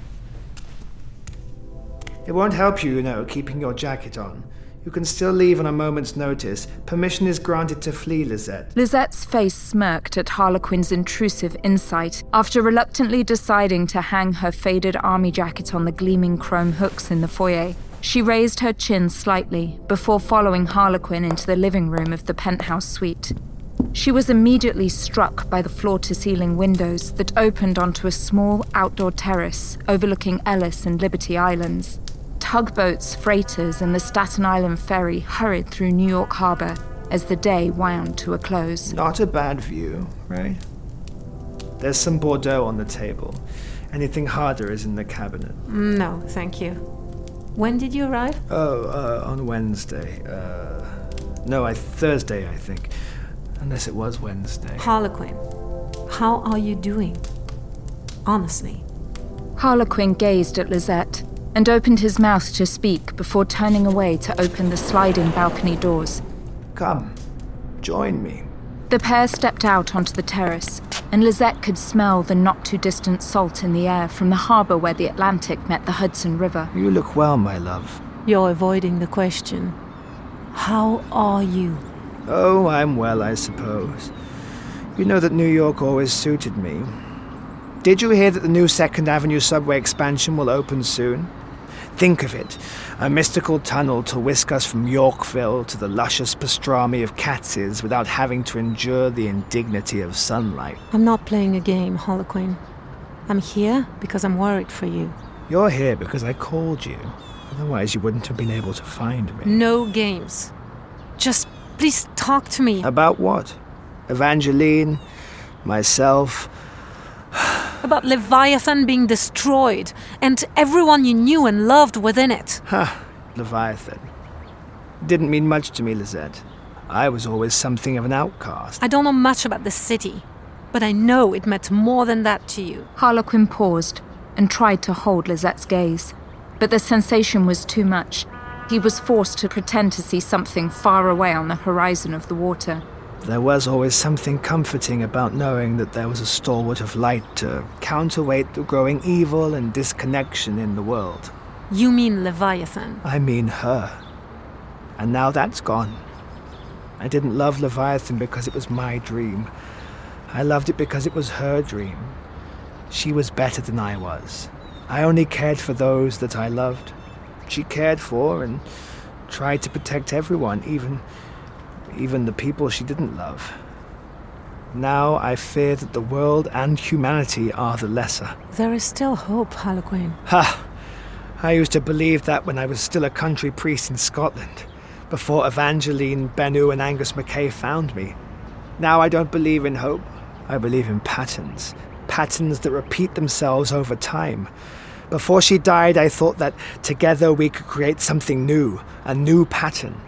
It won't help you, keeping your jacket on. You can still leave on a moment's notice. Permission is granted to flee, Lisette. Lisette's face smirked at Harlequin's intrusive insight after reluctantly deciding to hang her faded army jacket on the gleaming chrome hooks in the foyer. She raised her chin slightly before following Harlequin into the living room of the penthouse suite. She was immediately struck by the floor-to-ceiling windows that opened onto a small outdoor terrace overlooking Ellis and Liberty Islands. Tugboats, freighters, and the Staten Island ferry hurried through New York Harbor as the day wound to a close. Not a bad view, right? There's some Bordeaux on the table. Anything harder is in the cabinet. No, thank you. When did you arrive? On Wednesday. Thursday, I think. Unless it was Wednesday. Harlequin, how are you doing? Honestly. Harlequin gazed at Lisette and opened his mouth to speak before turning away to open the sliding balcony doors. Come, join me. The pair stepped out onto the terrace, and Lisette could smell the not-too-distant salt in the air from the harbor where the Atlantic met the Hudson River. You look well, my love. You're avoiding the question. How are you? Oh, I'm well, I suppose. You know that New York always suited me. Did you hear that the new 2nd Avenue subway expansion will open soon? Think of it, a mystical tunnel to whisk us from Yorkville to the luscious pastrami of Katz's without having to endure the indignity of sunlight. I'm not playing a game, Harlequin. I'm here because I'm worried for you. You're here because I called you. Otherwise you wouldn't have been able to find me. No games. Just please talk to me. About what? Evangeline? Myself? About Leviathan being destroyed, and everyone you knew and loved within it. Leviathan. Didn't mean much to me, Lisette. I was always something of an outcast. I don't know much about the city. but I know it meant more than that to you. Harlequin paused and tried to hold Lizette's gaze, but the sensation was too much. He was forced to pretend to see something far away on the horizon of the water. There was always something comforting about knowing that there was a stalwart of light to counterweight the growing evil and disconnection in the world. You mean Leviathan? I mean her. And now that's gone. I didn't love Leviathan because it was my dream. I loved it because it was her dream. She was better than I was. I only cared for those that I loved. She cared for and tried to protect everyone, even the people she didn't love. Now I fear that the world and humanity are the lesser. There is still hope, Harlequin. Ha! I used to believe that when I was still a country priest in Scotland, before Evangeline, Bennu and Angus Mackay found me. Now I don't believe in hope. I believe in patterns. Patterns that repeat themselves over time. Before she died, I thought that together we could create something new, a new pattern.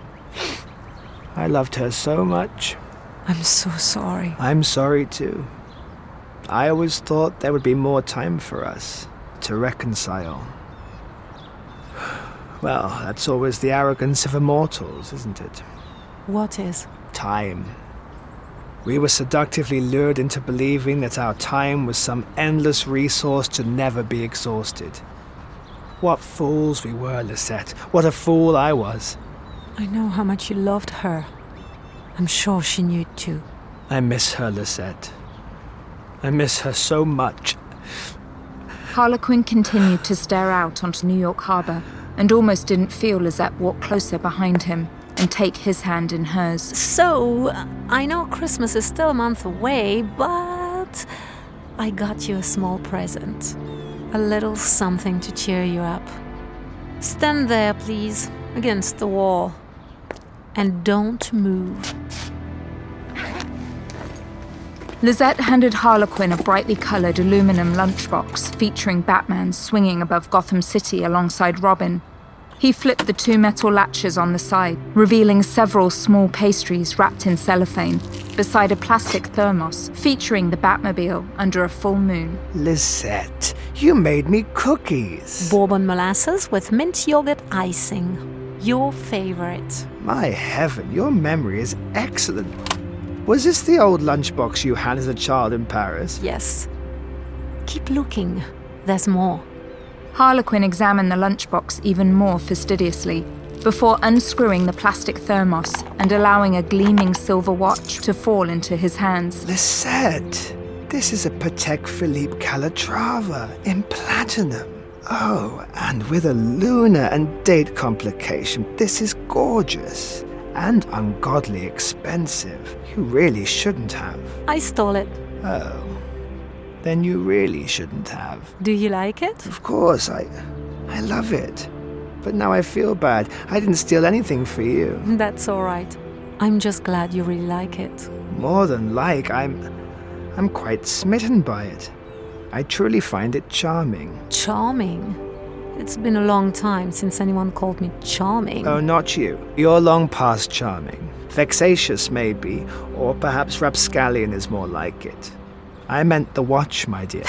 I loved her so much. I'm so sorry. I'm sorry too. I always thought there would be more time for us to reconcile. Well, that's always the arrogance of immortals, isn't it? What is? Time. We were seductively lured into believing that our time was some endless resource to never be exhausted. What fools we were, Lisette. What a fool I was. I know how much you loved her. I'm sure she knew it too. I miss her, Lisette. I miss her so much. Harlequin continued to stare out onto New York Harbor and almost didn't feel Lisette walk closer behind him and take his hand in hers. So, I know Christmas is still a month away, but I got you a small present. A little something to cheer you up. Stand there, please, against the wall. And don't move. Lisette handed Harlequin a brightly coloured aluminum lunchbox featuring Batman swinging above Gotham City alongside Robin. He flipped the 2 metal latches on the side, revealing several small pastries wrapped in cellophane, beside a plastic thermos featuring the Batmobile under a full moon. Lisette, you made me cookies. Bourbon molasses with mint yogurt icing. Your favorite. My heaven, your memory is excellent. Was this the old lunchbox you had as a child in Paris? Yes. Keep looking. There's more. Harlequin examined the lunchbox even more fastidiously, before unscrewing the plastic thermos and allowing a gleaming silver watch to fall into his hands. Lisette, this is a Patek Philippe Calatrava in platinum. Oh, and with a lunar and date complication. This is gorgeous and ungodly expensive. You really shouldn't have. I stole it. Oh. Then you really shouldn't have. Do you like it? Of course, I love it. But now I feel bad. I didn't steal anything for you. That's all right. I'm just glad you really like it. More than like, I'm quite smitten by it. I truly find it charming. Charming? It's been a long time since anyone called me charming. Oh, not you. You're long past charming. Vexatious, maybe, or perhaps rapscallion is more like it. I meant the watch, my dear.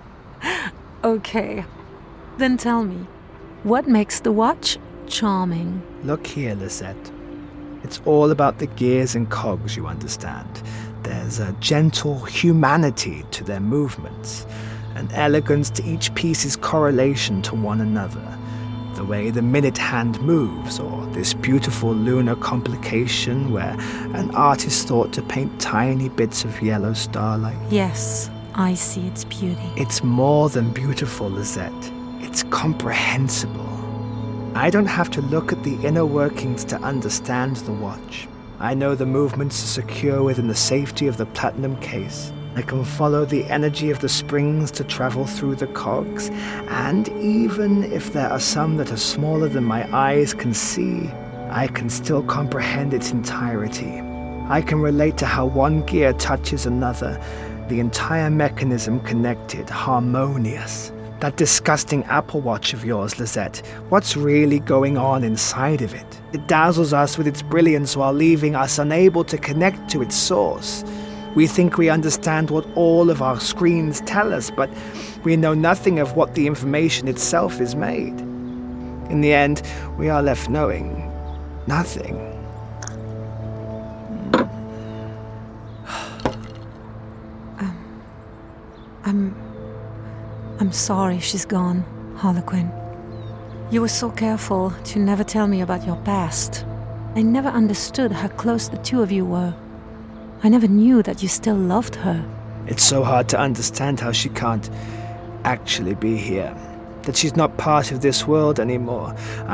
Okay. Then tell me, what makes the watch charming? Look here, Lisette. It's all about the gears and cogs, you understand. There's a gentle humanity to their movements, an elegance to each piece's correlation to one another. The way the minute hand moves, or this beautiful lunar complication where an artist thought to paint tiny bits of yellow starlight. Yes, I see its beauty. It's more than beautiful, Lisette. It's comprehensible. I don't have to look at the inner workings to understand the watch. I know the movements are secure within the safety of the platinum case. I can follow the energy of the springs to travel through the cogs, and even if there are some that are smaller than my eyes can see, I can still comprehend its entirety. I can relate to how one gear touches another, the entire mechanism connected, harmonious. That disgusting Apple Watch of yours, Lisette, what's really going on inside of it? It dazzles us with its brilliance while leaving us unable to connect to its source. We think we understand what all of our screens tell us, but we know nothing of what the information itself is made. In the end, we are left knowing nothing. I'm sorry she's gone, Harlequin. You were so careful to never tell me about your past. I never understood how close the two of you were. I never knew that you still loved her. It's so hard to understand how she can't actually be here. That she's not part of this world anymore.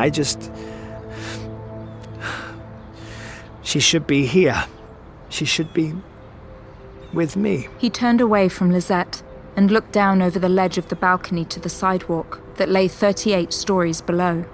She should be here. She should be with me. He turned away from Lisette and looked down over the ledge of the balcony to the sidewalk that lay 38 stories below.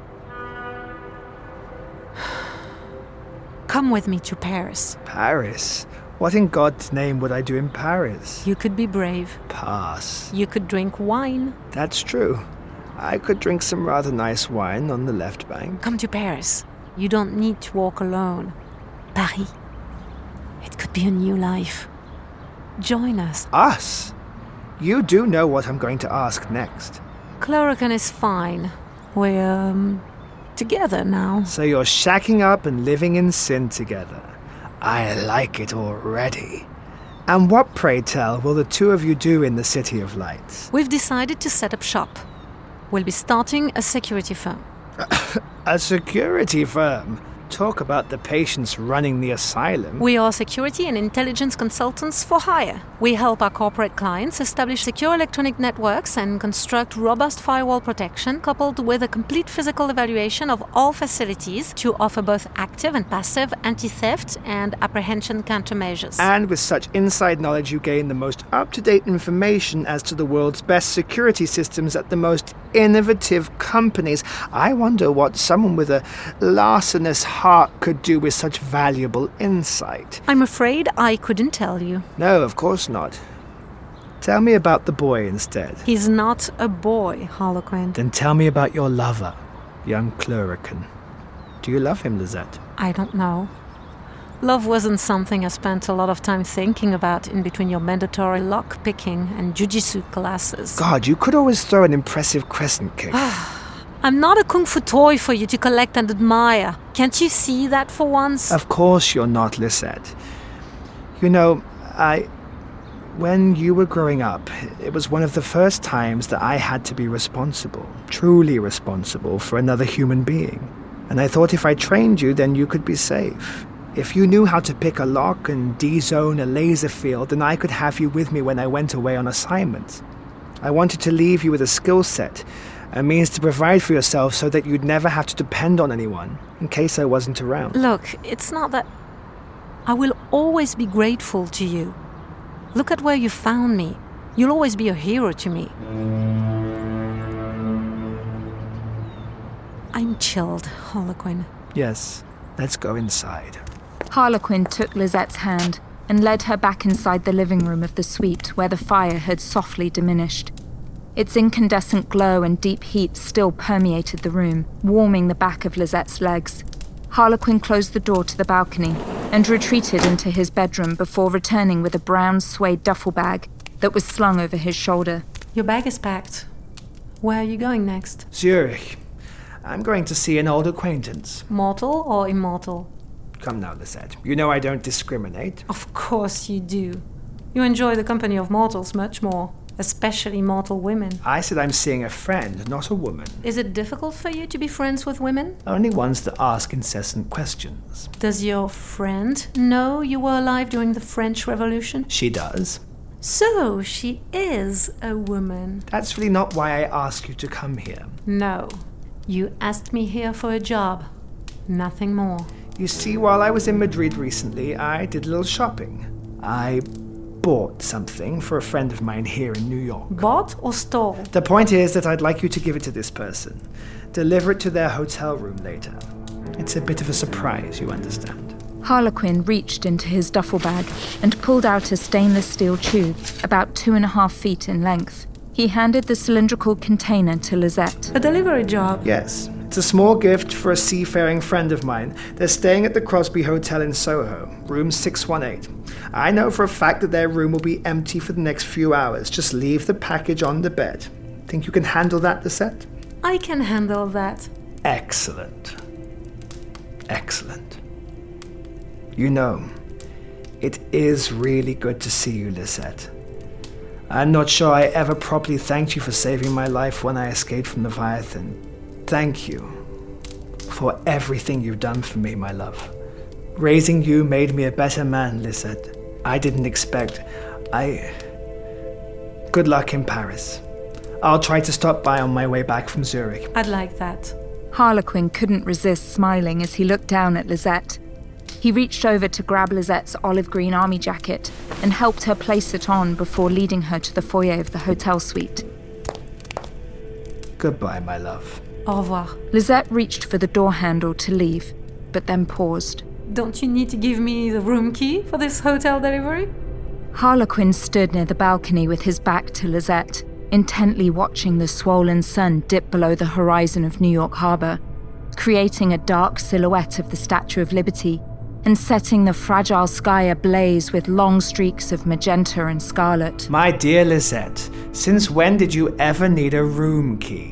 Come with me to Paris. Paris? What in God's name would I do in Paris? You could be brave. Pass. You could drink wine. That's true. I could drink some rather nice wine on the left bank. Come to Paris. You don't need to walk alone. Paris. It could be a new life. Join us. Us? You do know what I'm going to ask next. Chloroquine is fine. We're, together now. So you're shacking up and living in sin together. I like it already. And what, pray tell, will the two of you do in the City of Lights? We've decided to set up shop. We'll be starting a security firm. A security firm? Talk about the patients running the asylum. We are security and intelligence consultants for hire. We help our corporate clients establish secure electronic networks and construct robust firewall protection coupled with a complete physical evaluation of all facilities to offer both active and passive anti-theft and apprehension countermeasures. And with such inside knowledge, you gain the most up-to-date information as to the world's best security systems at the most innovative companies. I wonder what someone with a larcenous heart could do with such valuable insight. I'm afraid I couldn't tell you. No, of course not. Tell me about the boy instead. He's not a boy, Harlequin. Then tell me about your lover, young Chloroquine. Do you love him, Lisette? I don't know. Love wasn't something I spent a lot of time thinking about in between your mandatory lock-picking and jujitsu classes. God, you could always throw an impressive crescent kick. I'm not a kung fu toy for you to collect and admire. Can't you see that for once? Of course you're not, Lisette. You know, when you were growing up, it was one of the first times that I had to be responsible, truly responsible for another human being. And I thought if I trained you, then you could be safe. If you knew how to pick a lock and de-zone a laser field, then I could have you with me when I went away on assignments. I wanted to leave you with a skill set, a means to provide for yourself so that you'd never have to depend on anyone, in case I wasn't around. Look, it's not that... I will always be grateful to you. Look at where you found me. You'll always be a hero to me. I'm chilled, Harlequin. Yes, let's go inside. Harlequin took Lisette's hand and led her back inside the living room of the suite where the fire had softly diminished. Its incandescent glow and deep heat still permeated the room, warming the back of Lisette's legs. Harlequin closed the door to the balcony and retreated into his bedroom before returning with a brown suede duffel bag that was slung over his shoulder. Your bag is packed. Where are you going next? Zurich. I'm going to see an old acquaintance. Mortal or immortal? Come now, Lisette. You know I don't discriminate. Of course you do. You enjoy the company of mortals much more. Especially mortal women. I said I'm seeing a friend, not a woman. Is it difficult for you to be friends with women? Only ones that ask incessant questions. Does your friend know you were alive during the French Revolution? She does. So, she is a woman. That's really not why I asked you to come here. No. You asked me here for a job. Nothing more. You see, while I was in Madrid recently, I did a little shopping. I bought something for a friend of mine here in New York. Bought or stole? The point is that I'd like you to give it to this person. Deliver it to their hotel room later. It's a bit of a surprise, you understand. Harlequin reached into his duffel bag and pulled out a stainless steel tube, about 2.5 feet in length. He handed the cylindrical container to Lisette. A delivery job? Yes. It's a small gift for a seafaring friend of mine. They're staying at the Crosby Hotel in Soho, room 618. I know for a fact that their room will be empty for the next few hours. Just leave the package on the bed. Think you can handle that, Lisette? I can handle that. Excellent. Excellent. You know, it is really good to see you, Lisette. I'm not sure I ever properly thanked you for saving my life when I escaped from Leviathan. Thank you for everything you've done for me, my love. Raising you made me a better man, Lisette. I didn't expect. Good luck in Paris. I'll try to stop by on my way back from Zurich. I'd like that. Harlequin couldn't resist smiling as he looked down at Lisette. He reached over to grab Lisette's olive green army jacket and helped her place it on before leading her to the foyer of the hotel suite. Goodbye, my love. Au revoir. Lisette reached for the door handle to leave, but then paused. Don't you need to give me the room key for this hotel delivery? Harlequin stood near the balcony with his back to Lisette, intently watching the swollen sun dip below the horizon of New York Harbor, creating a dark silhouette of the Statue of Liberty and setting the fragile sky ablaze with long streaks of magenta and scarlet. My dear Lisette, since when did you ever need a room key?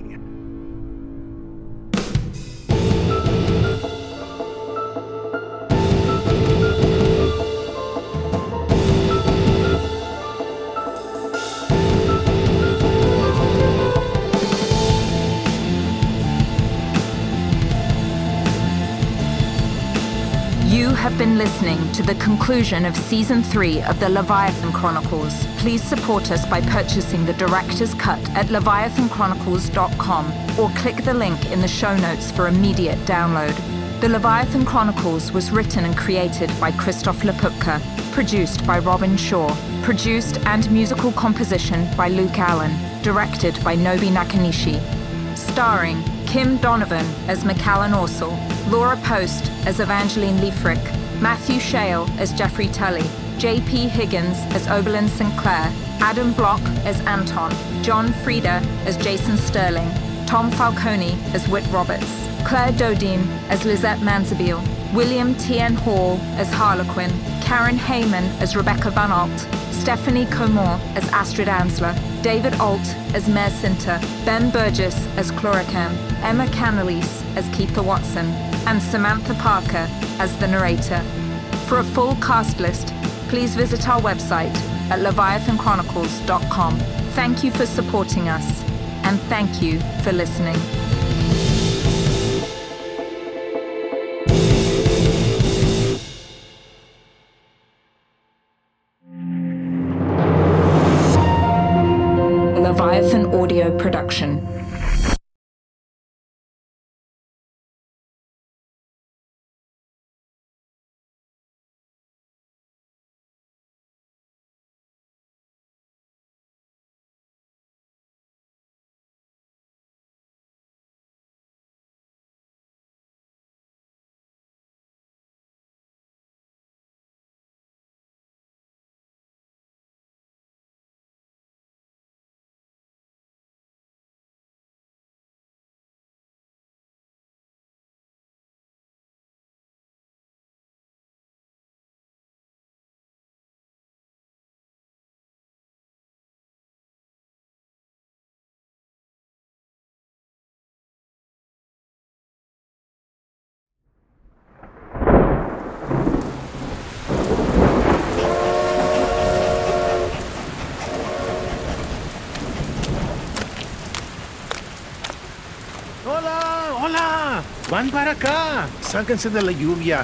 You have been listening to the conclusion of Season 3 of the Leviathan Chronicles. Please support us by purchasing the director's cut at leviathanchronicles.com or click the link in the show notes for immediate download. The Leviathan Chronicles was written and created by Christoph Lapupka, produced by Robin Shaw, produced and musical composition by Luke Allen, directed by Nobi Nakanishi, starring Kim Donovan as McAllen Orsel, Laura Post as Evangeline Liefrick, Matthew Shale as Jeffrey Tully, J.P. Higgins as Oberlin Sinclair, Adam Block as Anton, John Frieda as Jason Sterling, Tom Falcone as Whit Roberts, Claire Dodine as Lisette Manzabeel, William T.N. Hall as Harlequin, Karen Heyman as Rebecca Van Alt, Stephanie Comore as Astrid Ansler, David Alt as Mayor Sinter, Ben Burgess as Chloricam, Emma Cannelise as Keitha Watson, and Samantha Parker as the narrator. For a full cast list, please visit our website at leviathanchronicles.com. Thank you for supporting us, and thank you for listening. Leviathan Audio Production. ¡Hola! ¡Van para acá! Sáquense de la lluvia.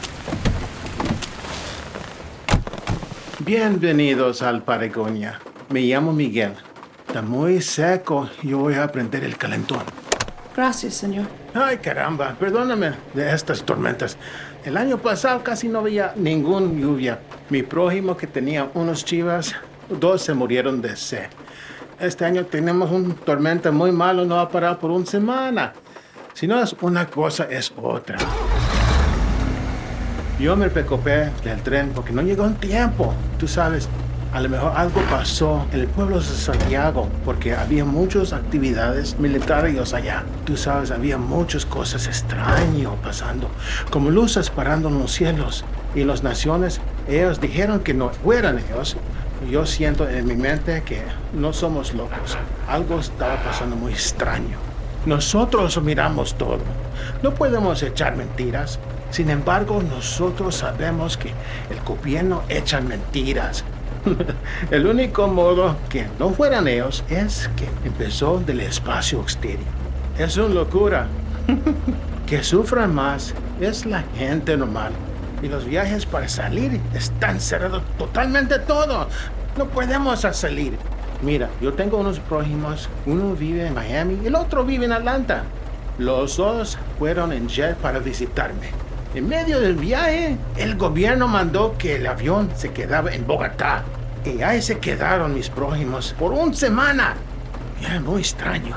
Bienvenidos al Patagonia. Me llamo Miguel. Está muy seco. Yo voy a prender el calentón. Gracias, señor. Ay, caramba. Perdóname de estas tormentas. El año pasado casi no había ninguna lluvia. Mi prójimo que tenía unos chivas, 2 se murieron de sed. Este año tenemos una tormenta muy mala, no va a parar por 1 semana. Si no es una cosa, es otra. Yo me preocupé del tren porque no llegó en tiempo. Tú sabes, a lo mejor algo pasó en el pueblo de Santiago porque había muchas actividades militares allá. Tú sabes, había muchas cosas extrañas pasando, como luces parando en los cielos y las naciones ellos dijeron que no fueran ellos. Yo siento en mi mente que no somos locos. Algo estaba pasando muy extraño. Nosotros miramos todo. No podemos echar mentiras. Sin embargo, nosotros sabemos que el gobierno echa mentiras. El único modo que no fueran ellos es que empezó del espacio exterior. Es una locura. Que sufran más es la gente normal. Y los viajes para salir están cerrados totalmente todo. No podemos salir. Mira, yo tengo unos prójimos. Uno vive en Miami y el otro vive en Atlanta. Los dos fueron en jet para visitarme. En medio del viaje, el gobierno mandó que el avión se quedaba en Bogotá. Y ahí se quedaron mis prójimos por una semana. Es muy extraño.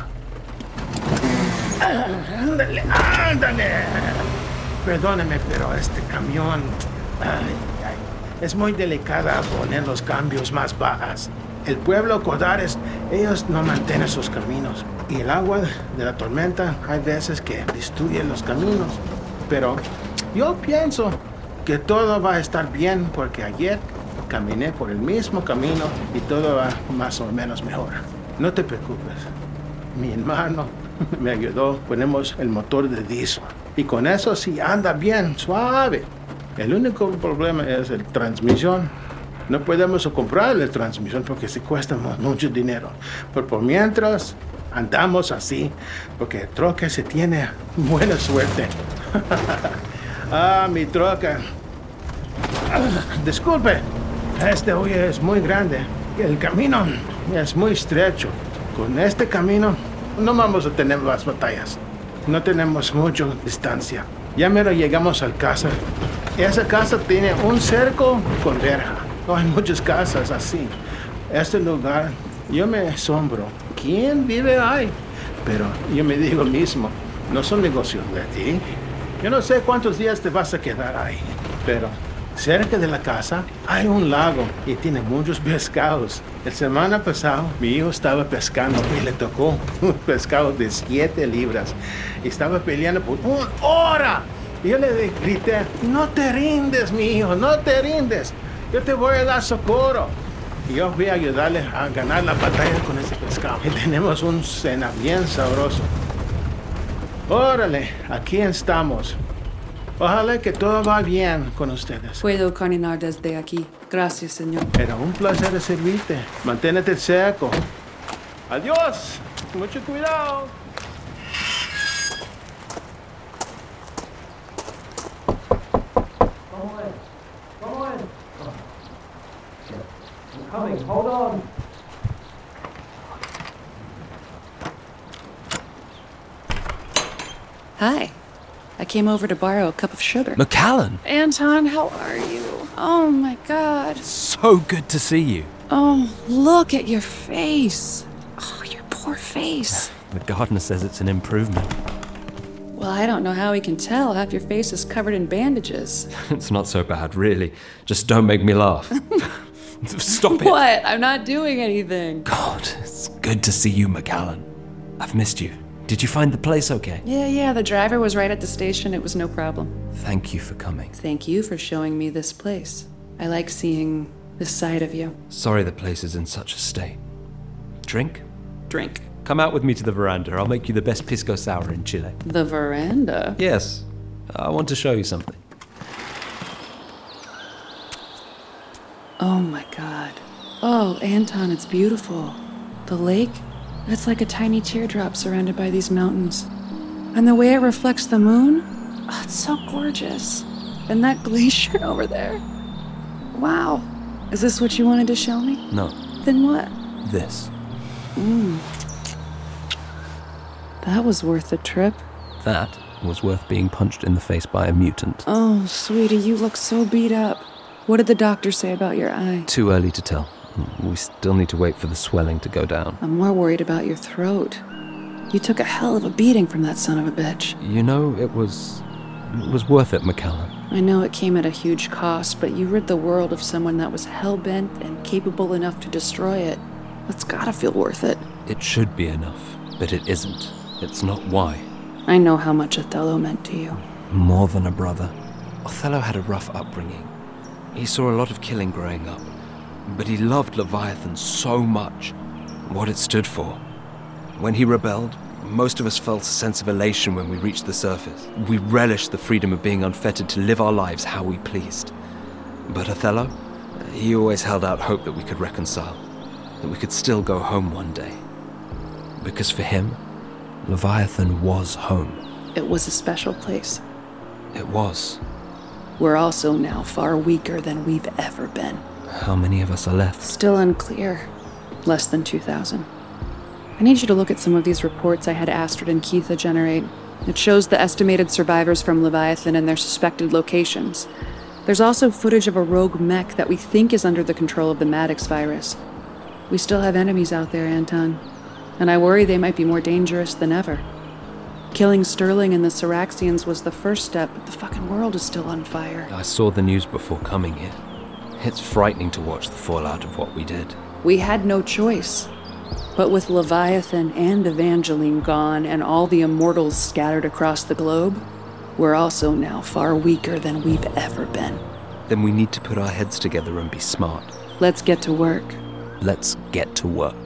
Ándale, ándale. Perdóneme, pero este camión... es muy delicada poner los cambios más bajas. El pueblo Codares, ellos no mantienen sus caminos. Y el agua de la tormenta hay veces que destruye los caminos. Pero yo pienso que todo va a estar bien porque ayer caminé por el mismo camino y todo va más o menos mejor. No te preocupes. Mi hermano me ayudó. Ponemos el motor de diésel. Y con eso sí anda bien, suave. El único problema es la transmisión. No podemos comprar la transmisión porque se cuesta mucho dinero. Pero por mientras andamos así, porque el troca se tiene buena suerte. Mi troca. Disculpe, este hoy es muy grande. El camino es muy estrecho. Con este camino no vamos a tener más batallas. No tenemos mucha distancia. Ya mero llegamos a la casa. Esa casa tiene un cerco con verja. No hay muchas casas así. Este lugar, yo me asombro. ¿Quién vive ahí? Pero yo me digo mismo, no son negocios de ti. Yo no sé cuántos días te vas a quedar ahí. Pero cerca de la casa hay un lago y tiene muchos pescados. La semana pasada mi hijo estaba pescando y le tocó un pescado de 7 libras. Y estaba peleando por 1 hora. Y yo le grité, no te rindes, mi hijo, no te rindes. Yo te voy a dar socorro. Y yo voy a ayudarle a ganar la batalla con ese pescado. Y tenemos un cena bien sabroso. Órale, aquí estamos. Ojalá que todo va bien con ustedes. Puedo caminar desde aquí. Gracias, señor. Era un placer de servirte. Manténete seco. Adiós. Mucho cuidado. Coming. Hold on. Hi. I came over to borrow a cup of sugar. McAllen! Anton, how are you? Oh my god. So good to see you. Oh, look at your face. Oh, your poor face. The gardener says it's an improvement. Well, I don't know how he can tell. Half your face is covered in bandages. It's not so bad, really. Just don't make me laugh. Stop it. What? I'm not doing anything. God, it's good to see you, McAllen. I've missed you. Did you find the place okay? Yeah, the driver was right at the station. It was no problem. Thank you for coming. Thank you for showing me this place. I like seeing this side of you. Sorry the place is in such a state. Drink? Drink. Come out with me to the veranda. I'll make you the best pisco sour in Chile. The veranda? Yes. I want to show you something. Oh my god. Oh, Anton, it's beautiful. The lake? It's like a tiny teardrop surrounded by these mountains. And the way it reflects the moon? Oh, it's so gorgeous. And that glacier over there? Wow. Is this what you wanted to show me? No. Then what? This. That was worth the trip. That was worth being punched in the face by a mutant. Oh, sweetie, you look so beat up. What did the doctor say about your eye? Too early to tell. We still need to wait for the swelling to go down. I'm more worried about your throat. You took a hell of a beating from that son of a bitch. You know, it was worth it, McAllen. I know it came at a huge cost, but you rid the world of someone that was hell-bent and capable enough to destroy it. That's gotta feel worth it. It should be enough, but it isn't. It's not why. I know how much Othello meant to you. More than a brother. Othello had a rough upbringing. He saw a lot of killing growing up, but he loved Leviathan so much, what it stood for. When he rebelled, most of us felt a sense of elation when we reached the surface. We relished the freedom of being unfettered to live our lives how we pleased. But Othello, he always held out hope that we could reconcile, that we could still go home one day. Because for him, Leviathan was home. It was a special place. It was. We're also now far weaker than we've ever been. How many of us are left? Still unclear. Less than 2,000. I need you to look at some of these reports I had Astrid and Keitha generate. It shows the estimated survivors from Leviathan and their suspected locations. There's also footage of a rogue mech that we think is under the control of the Maddox virus. We still have enemies out there, Anton. And I worry they might be more dangerous than ever. Killing Sterling and the Syraxians was the first step, but the fucking world is still on fire. I saw the news before coming here. It's frightening to watch the fallout of what we did. We had no choice. But with Leviathan and Evangeline gone and all the immortals scattered across the globe, we're also now far weaker than we've ever been. Then we need to put our heads together and be smart. Let's get to work. Let's get to work.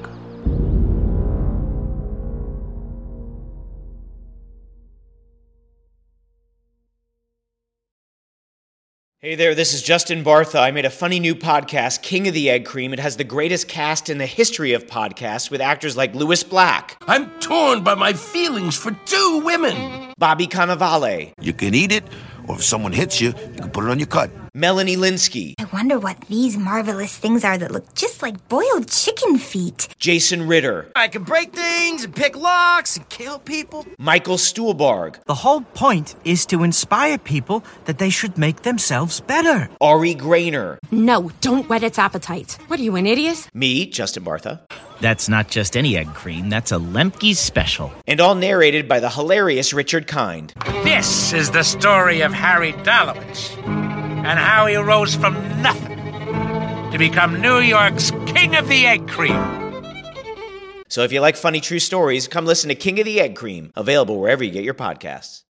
Hey there, this is Justin Bartha. I made a funny new podcast, King of the Egg Cream. It has the greatest cast in the history of podcasts with actors like Louis Black. I'm torn by my feelings for two women. Bobby Cannavale. You can eat it, or if someone hits you, you can put it on your cut. Melanie Linsky. I wonder what these marvelous things are that look just like boiled chicken feet. Jason Ritter. I can break things and pick locks and kill people. Michael Stuhlbarg. The whole point is to inspire people that they should make themselves better. Ari Grainer. No, don't whet its appetite. What are you, an idiot? Me, Justin Bartha. That's not just any egg cream, that's a Lemke's special. And all narrated by the hilarious Richard Kind. This is the story of Harry Dalowitz and how he rose from nothing to become New York's King of the Egg Cream. So if you like funny true stories, come listen to King of the Egg Cream, available wherever you get your podcasts.